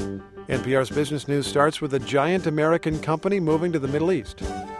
NPR's Business News starts with a giant American company moving to the Middle East.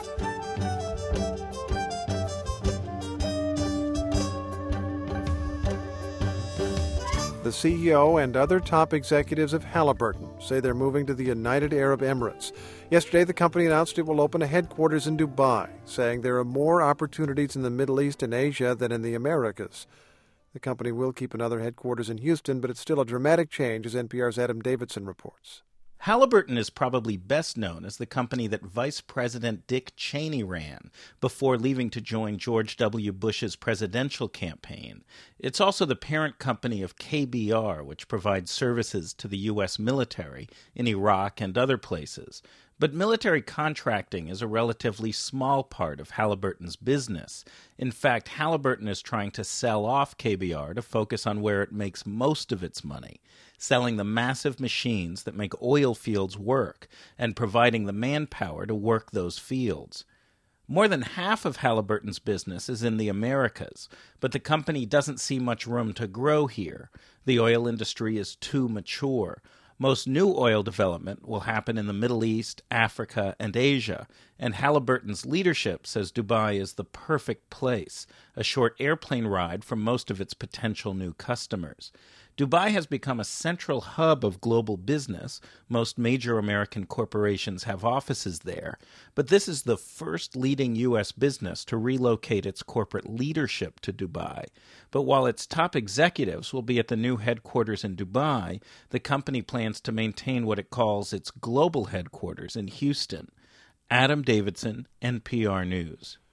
The CEO and other top executives of Halliburton say they're moving to the United Arab Emirates. Yesterday, the company announced it will open a headquarters in Dubai, saying there are more opportunities in the Middle East and Asia than in the Americas. The company will keep another headquarters in Houston, but it's still a dramatic change, as NPR's Adam Davidson reports. Halliburton is probably best known as the company that Vice President Dick Cheney ran before leaving to join George W. Bush's presidential campaign. It's also the parent company of KBR, which provides services to the U.S. military in Iraq and other places. But military contracting is a relatively small part of Halliburton's business. In fact, Halliburton is trying to sell off KBR to focus on where it makes most of its money, selling the massive machines that make oil fields work and providing the manpower to work those fields. More than half of Halliburton's business is in the Americas, but the company doesn't see much room to grow here. The oil industry is too mature. Most new oil development will happen in the Middle East, Africa, and Asia, and Halliburton's leadership says Dubai is the perfect place, a short airplane ride from most of its potential new customers. Dubai has become a central hub of global business. Most major American corporations have offices there, but this is the first leading U.S. business to relocate its corporate leadership to Dubai. But while its top executives will be at the new headquarters in Dubai, the company plans to maintain what it calls its global headquarters in Houston. Adam Davidson, NPR News.